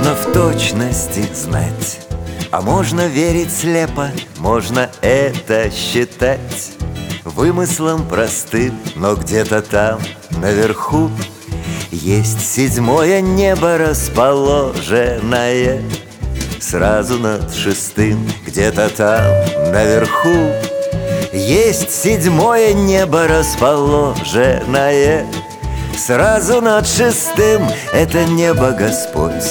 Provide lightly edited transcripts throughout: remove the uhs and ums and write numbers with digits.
Можно в точности знать, а можно верить слепо, можно это считать вымыслом простым, но где-то там, наверху, есть седьмое небо, расположенное сразу над шестым. Где-то там, наверху, есть седьмое небо, расположенное сразу над шестым. Это небо Господь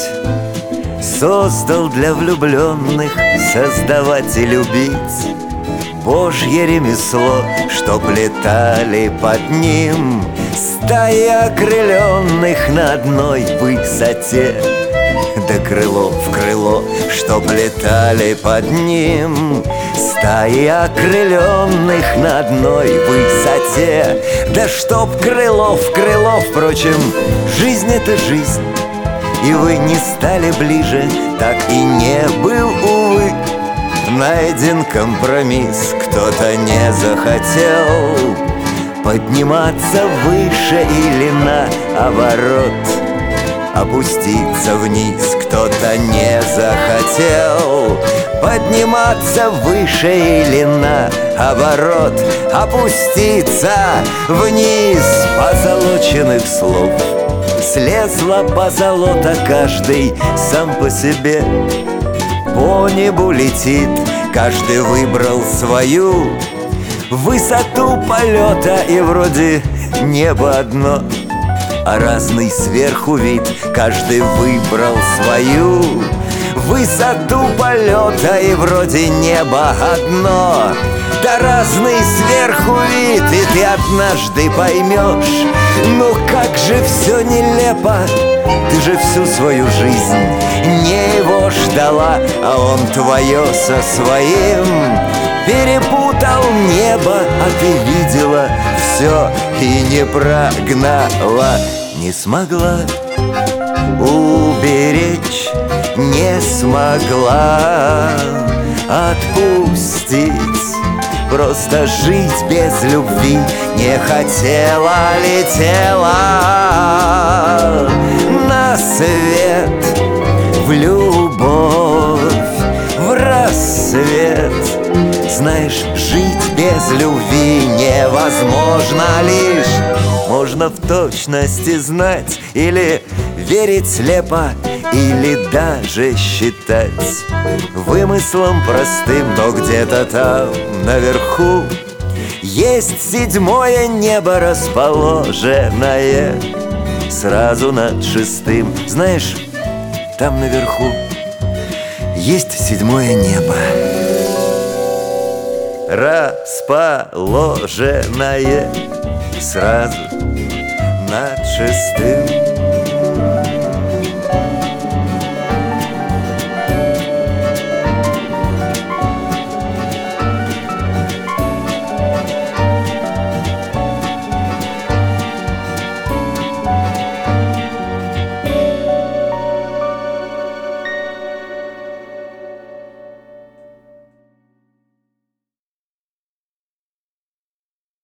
создал для влюбленных создавать и любить. Божье ремесло, чтоб летали под ним стаи окрыленных на одной высоте. Да крыло в крыло, чтоб летали под ним стаи окрыленных на одной высоте. Да чтоб крыло в крыло, впрочем, жизнь — это жизнь. И вы не стали ближе, так и не был, увы, найден компромисс. Кто-то не захотел подниматься выше или наоборот опуститься вниз. Кто-то не захотел подниматься выше или наоборот опуститься вниз. Позолоченных слов слезла позолота, каждый сам по себе по небу летит, каждый выбрал свою высоту полета. И вроде небо одно, а разный сверху вид. Каждый выбрал свою высоту полета. И вроде небо одно, да разный сверху вид. И ты однажды поймешь, ну как же все нелепо. Ты же всю свою жизнь не его ждала, а он твое со своим перепутал небо. А ты видела все и не прогнала, не смогла уберечь, не смогла отпустить. Просто жить без любви не хотела, летела на свет, в любовь, в рассвет. Знаешь, жить без любви невозможно, лишь можно в точности знать или верить слепо, или даже считать вымыслом простым. Но где-то там, наверху, есть седьмое небо, расположенное сразу над шестым. Знаешь, там наверху есть седьмое небо, расположенное сразу над шестым.